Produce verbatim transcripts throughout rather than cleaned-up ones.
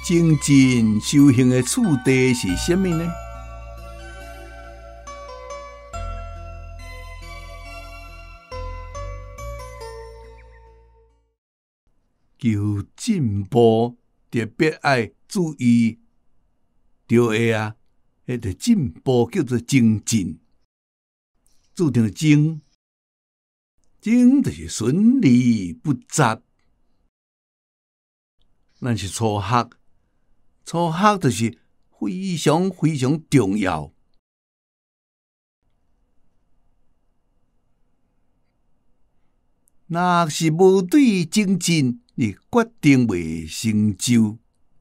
精进修行的次第是什么呢？求进步，特别爱注意，对的啊，迄个进步叫做精进，注定精，精就是顺利不杂。咱是初学，初学就是非常非常重要。若是无对精进，你决定袂成就。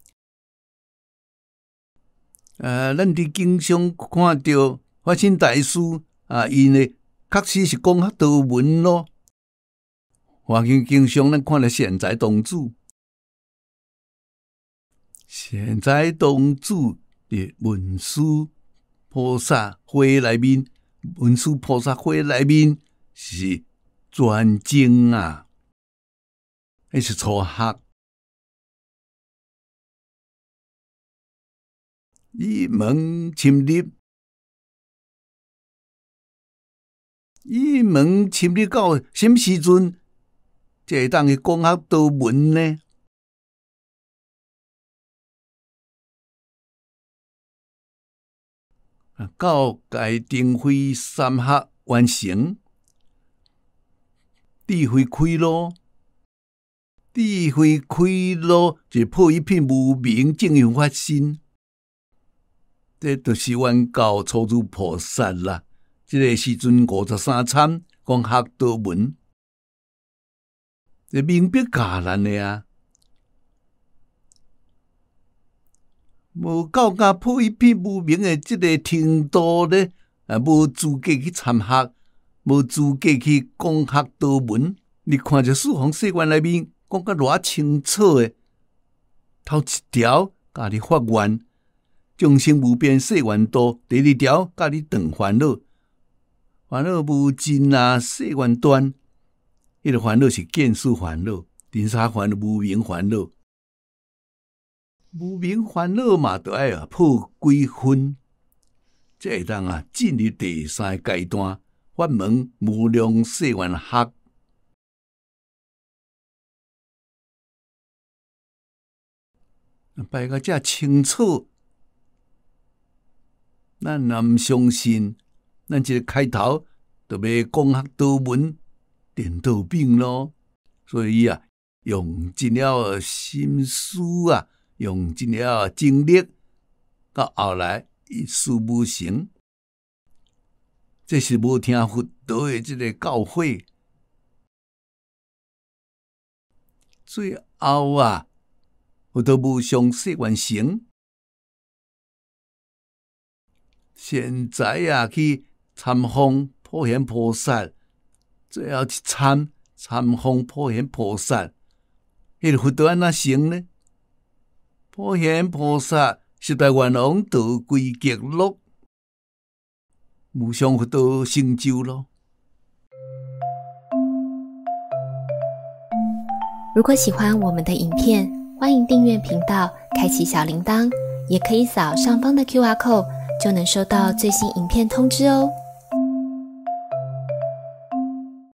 呃，咱伫经常看到法身大师啊，伊呢确实是讲较多文咯。华经经常咱看到现在童子，现在童子的文殊菩萨花内面，文殊菩萨花内面是专精啊，迄是初学。一门深入，一门深入到什么时阵，才会当去讲学道文呢？到该定慧三学完成，智慧开路，智慧开路就破一片无明，正用发心。这就是原教初住菩萨啦。这个时阵五十三参讲学道文，这明白教咱的啊。无到甲破一片无明的这个程度咧，啊，无资格去参学，无资格去讲学道文。你看着四方世愿内面讲甲偌清楚的，头一条甲你发愿。众生无边誓愿度，第二条教你断烦恼，烦恼无尽啊，誓愿断。迄个烦恼是见思烦恼、尘沙烦恼、无明烦恼。无明烦恼嘛，就爱啊破几分，才会当啊进入第三阶段，法门无量誓愿学。拜个遮清楚。咱若毋相信，咱这个开头就要讲学道文颠倒病咯。所以啊，用尽了心思啊，用尽了精力，到后来一事无成，这是无听佛道的这个教诲。最后啊，佛道无上誓愿成。现在啊，去参访普贤菩萨，最后去参参访普贤菩萨，迄个佛道安怎成呢？普贤菩萨十大愿王道归极乐，无上佛道成就咯。 如果喜欢我们的影片，欢迎订阅频道，开启小铃铛，也可以扫上方的 Q R code。就能收到最新影片通知哦。